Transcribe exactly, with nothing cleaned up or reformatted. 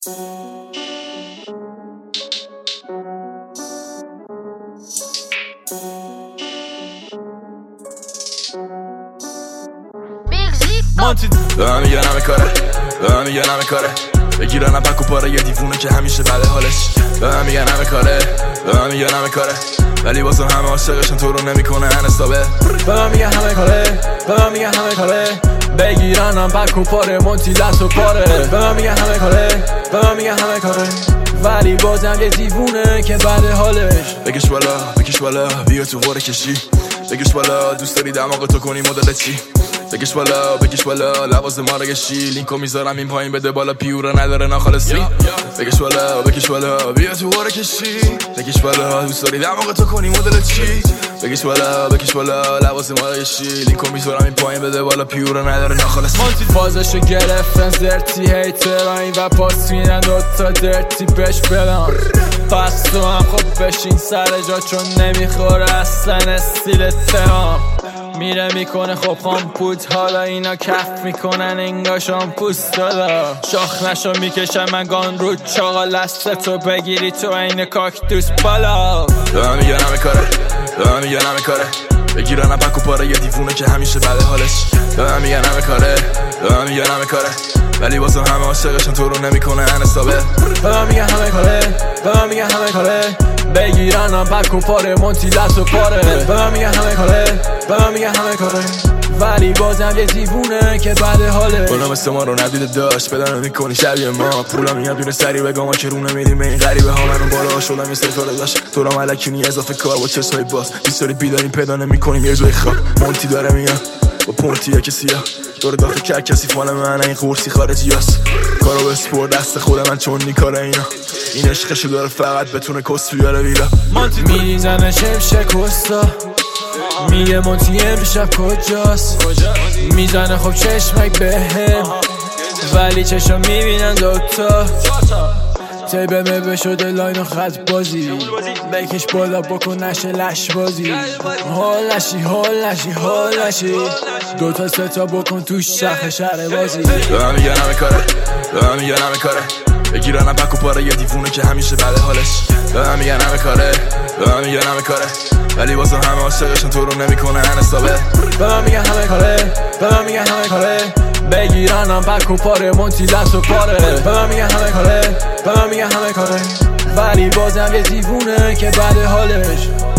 مانتی به من میگن همه کاره، به من میگن همه کاره، بگیرن پک و پاره یه دیوونه که همیشه بده حالش. به من میگن همه کاره، به من میگن همه کاره، ولی واسه همه عاشقشون تو رو نمیکنه انستابه. به من میگن همه کاره، به من میگن همه کاره، بگیرن پک و پاره مونتی دست و پاره. به من میگن همه کاره، به من میگن همه کاره، ولی بازم یه دیوونه که بده حالش. بکش بالا، بکش بالا، بیا تو غور کشی، بکش بالا، دوست داری دماغ تو کنی مدل چی؟ بکش بالا، بکش بالا، لباس ما رو گشی، لینکو میذارم این پایین بده بالا، پیوره نداره ناخالصی. بکش بالا، بکش بالا، بیا تو غور کشی، بکش بالا، دوست داری دماغ تو کنی مدل چی؟ بکش بالا، بکش بالا، لباس ما رو گشی، لینکو میذارم این پایین بده بالا، پیوره نداره ناخالصی. مانتی فازشو گرفتن زرتی هیتران و پاس میدن دوتا درتی بهش بدن. پس تو هم خب بشین سر جا چون نمیخوره اصلا استیل تهام. میره میکنه خب خام پوت، حالا اینا کف میکنن انگاشان پوست دادا. شاخ نشو میکشم من گان رو چاقا، لست تو بگیری تو این کاکتوس بالا. به من میگن همه کاره، به من میگن همه کاره، بگیرن پک و پاره یه دیوونه که همیشه بده حالش. به من میگن همه کاره، به من میگن همه کاره، ولی واسه همه عاشقشون تو رو نمیکنه انستابه. به من میگن همه کاره، به من میگن همه کاره، بگیرن پک و پاره مونتی دست و پاره. به من میگن همه کاره، به من میگن همه کاره، ولی بازم یه دیوونه که بده حاله. بالا مثل ما رو ندیده داشت بدن میکنی شبیه ما، پولا میاد دونه سری بگم ما که رو نمیدیم به این غریبه ها. منو بالا شدم یه ستاره داشت تو را ملکونی اضافه کار با چشمای باز، بیستاری بیداریم پیدا نمیکنیم یه جای خواب. مونتی داره میاد با پونتیه که سیاه، دور داخل کرد کسی فال من این قورسی خارجی هست. کارو به سپور دست خود من چون نیکاره اینا، این عشقشو داره فقط بتونه کس بیاره ویلا. مانتی میریزنه شمشه کستا، میگه مونتی امشب کجاست، میزنه خب چشمک بهم ولی چشم میبینن دوتا. تیبه مبه شده لاین و خط بازی، بکش بالا بکن نشه لش بازی. هالشی هالشی هالشی دوتا ستا بکن تو شخ شهر بازی. به من میگن همه کاره، به من میگن همه کاره، بگیرن پک و پاره یه دیوونه که همیشه بده حالش. به من میگن همه کاره، به من میگن همه کاره، ولی واسه همه عاشقشون تو رو نمیکنه انستابه. به من میگن همه کاره، به من میگن همه کاره، بگیرن پک و پاره مونتی دست و پاره. به من میگن همه کاره، به من میگن همه کاره، ولی بازم یه دیوونه که بده حالش.